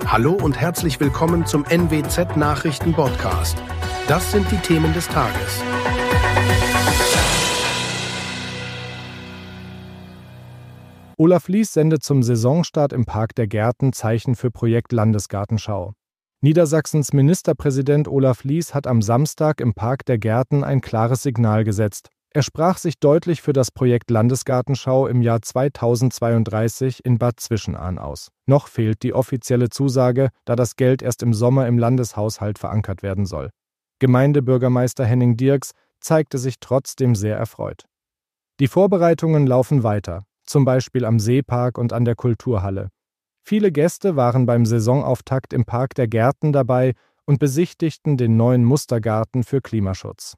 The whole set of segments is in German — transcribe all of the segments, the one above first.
Hallo und herzlich willkommen zum NWZ Nachrichten Podcast. Das sind die Themen des Tages. Olaf Lies sendet zum Saisonstart im Park der Gärten Zeichen für Projekt Landesgartenschau. Niedersachsens Ministerpräsident Olaf Lies hat am Samstag im Park der Gärten ein klares Signal gesetzt. Er sprach sich deutlich für das Projekt Landesgartenschau im Jahr 2032 in Bad Zwischenahn aus. Noch fehlt die offizielle Zusage, da das Geld erst im Sommer im Landeshaushalt verankert werden soll. Gemeindebürgermeister Henning Dirks zeigte sich trotzdem sehr erfreut. Die Vorbereitungen laufen weiter, zum Beispiel am Seepark und an der Kulturhalle. Viele Gäste waren beim Saisonauftakt im Park der Gärten dabei und besichtigten den neuen Mustergarten für Klimaschutz.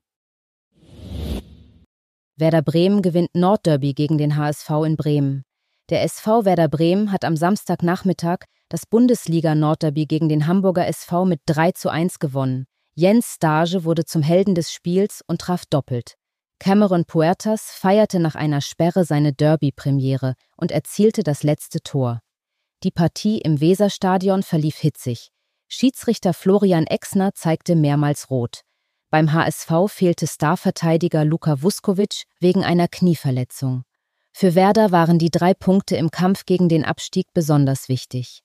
Werder Bremen gewinnt Nordderby gegen den HSV in Bremen. Der SV Werder Bremen hat am Samstagnachmittag das Bundesliga-Nordderby gegen den Hamburger SV mit 3:1 gewonnen. Jens Stage wurde zum Helden des Spiels und traf doppelt. Cameron Puertas feierte nach einer Sperre seine Derby-Premiere und erzielte das letzte Tor. Die Partie im Weserstadion verlief hitzig. Schiedsrichter Florian Exner zeigte mehrmals Rot. Beim HSV fehlte Starverteidiger Luka Vuskovic wegen einer Knieverletzung. Für Werder waren die 3 Punkte im Kampf gegen den Abstieg besonders wichtig.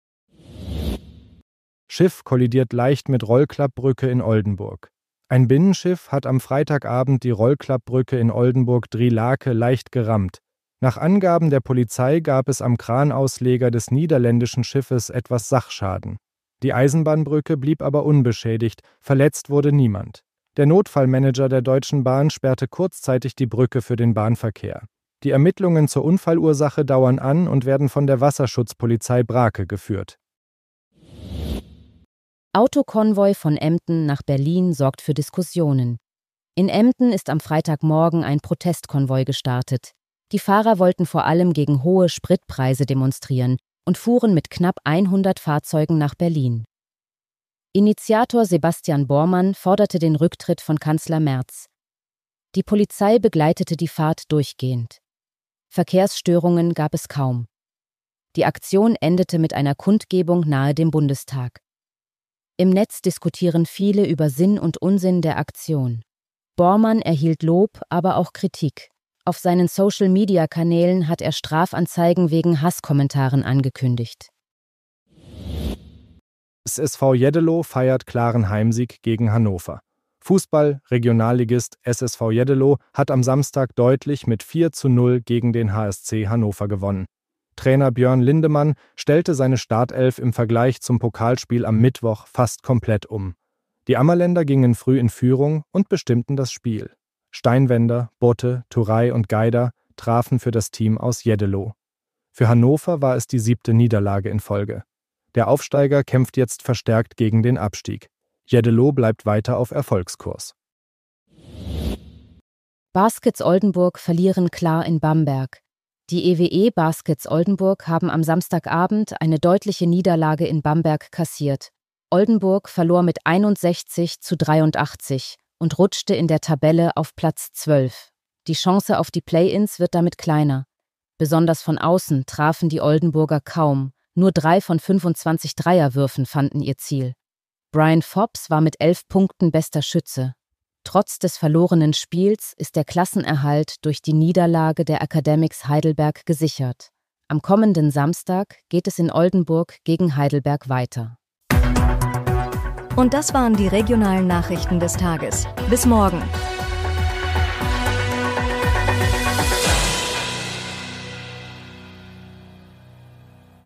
Schiff kollidiert leicht mit Rollklappbrücke in Oldenburg. Ein Binnenschiff hat am Freitagabend die Rollklappbrücke in Oldenburg-Drielake leicht gerammt. Nach Angaben der Polizei gab es am Kranausleger des niederländischen Schiffes etwas Sachschaden. Die Eisenbahnbrücke blieb aber unbeschädigt, verletzt wurde niemand. Der Notfallmanager der Deutschen Bahn sperrte kurzzeitig die Brücke für den Bahnverkehr. Die Ermittlungen zur Unfallursache dauern an und werden von der Wasserschutzpolizei Brake geführt. Autokonvoi von Emden nach Berlin sorgt für Diskussionen. In Emden ist am Freitagmorgen ein Protestkonvoi gestartet. Die Fahrer wollten vor allem gegen hohe Spritpreise demonstrieren und fuhren mit knapp 100 Fahrzeugen nach Berlin. Initiator Sebastian Bormann forderte den Rücktritt von Kanzler Merz. Die Polizei begleitete die Fahrt durchgehend. Verkehrsstörungen gab es kaum. Die Aktion endete mit einer Kundgebung nahe dem Bundestag. Im Netz diskutieren viele über Sinn und Unsinn der Aktion. Bormann erhielt Lob, aber auch Kritik. Auf seinen Social-Media-Kanälen hat er Strafanzeigen wegen Hasskommentaren angekündigt. SSV Jeddelo feiert klaren Heimsieg gegen Hannover. Fußball, Regionalligist SSV Jeddelo hat am Samstag deutlich mit 4:0 gegen den HSC Hannover gewonnen. Trainer Björn Lindemann stellte seine Startelf im Vergleich zum Pokalspiel am Mittwoch fast komplett um. Die Ammerländer gingen früh in Führung und bestimmten das Spiel. Steinwender, Botte, Turay und Geider trafen für das Team aus Jeddelo. Für Hannover war es die 7. Niederlage in Folge. Der Aufsteiger kämpft jetzt verstärkt gegen den Abstieg. Jeddelo bleibt weiter auf Erfolgskurs. Baskets Oldenburg verlieren klar in Bamberg. Die EWE Baskets Oldenburg haben am Samstagabend eine deutliche Niederlage in Bamberg kassiert. Oldenburg verlor mit 61:83 und rutschte in der Tabelle auf Platz 12. Die Chance auf die Play-ins wird damit kleiner. Besonders von außen trafen die Oldenburger kaum. Nur 3 von 25 Dreierwürfen fanden ihr Ziel. Brian Fobbs war mit 11 Punkten bester Schütze. Trotz des verlorenen Spiels ist der Klassenerhalt durch die Niederlage der Academics Heidelberg gesichert. Am kommenden Samstag geht es in Oldenburg gegen Heidelberg weiter. Und das waren die regionalen Nachrichten des Tages. Bis morgen.